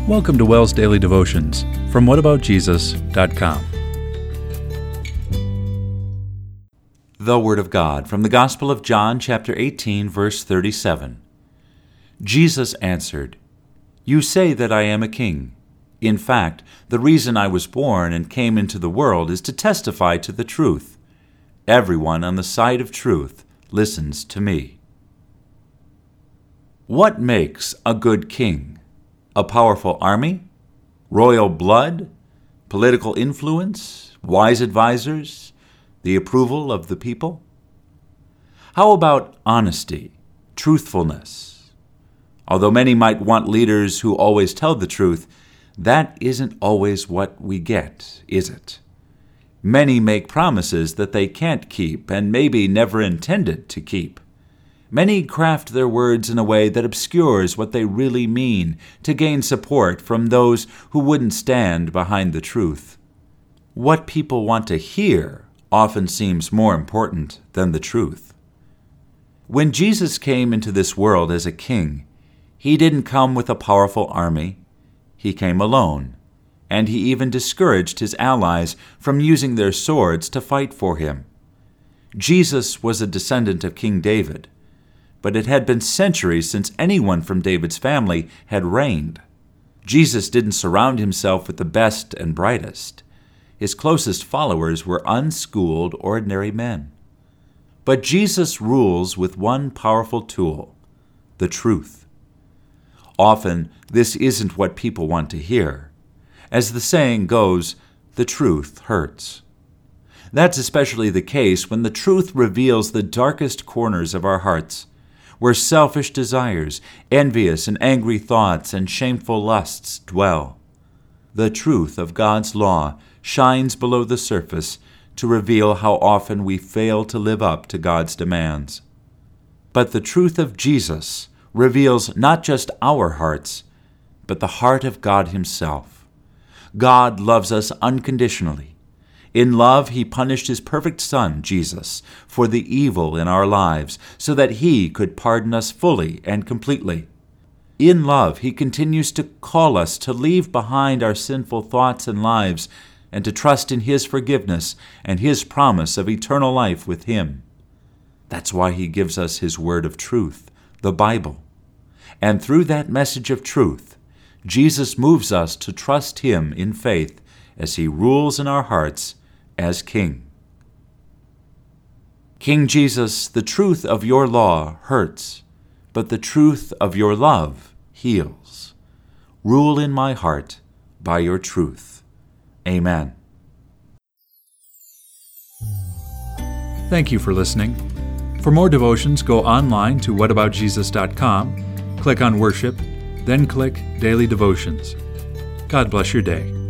Welcome to WELL's Daily Devotions from whataboutjesus.com. The Word of God from the Gospel of John, chapter 18, verse 37. Jesus answered, "You say that I am a king. In fact, the reason I was born and came into the world is to testify to the truth. Everyone on the side of truth listens to me." What makes a good king? A powerful army? Royal blood? Political influence? Wise advisors? The approval of the people? How about honesty, truthfulness? Although many might want leaders who always tell the truth, that isn't always what we get, is it? Many make promises that they can't keep and maybe never intended to keep. Many craft their words in a way that obscures what they really mean to gain support from those who wouldn't stand behind the truth. What people want to hear often seems more important than the truth. When Jesus came into this world as a king, he didn't come with a powerful army. He came alone, and he even discouraged his allies from using their swords to fight for him. Jesus was a descendant of King David, but it had been centuries since anyone from David's family had reigned. Jesus didn't surround himself with the best and brightest. His closest followers were unschooled, ordinary men. But Jesus rules with one powerful tool, the truth. Often, this isn't what people want to hear. As the saying goes, the truth hurts. That's especially the case when the truth reveals the darkest corners of our hearts, where selfish desires, envious and angry thoughts, and shameful lusts dwell. The truth of God's law shines below the surface to reveal how often we fail to live up to God's demands. But the truth of Jesus reveals not just our hearts, but the heart of God Himself. God loves us unconditionally. In love, He punished His perfect Son, Jesus, for the evil in our lives, so that He could pardon us fully and completely. In love, He continues to call us to leave behind our sinful thoughts and lives and to trust in His forgiveness and His promise of eternal life with Him. That's why He gives us His word of truth, the Bible. And through that message of truth, Jesus moves us to trust Him in faith as He rules in our hearts as King. King Jesus, the truth of your law hurts, but the truth of your love heals. Rule in my heart by your truth. Amen. Thank you for listening. For more devotions, go online to whataboutjesus.com, click on Worship, then click Daily Devotions. God bless your day.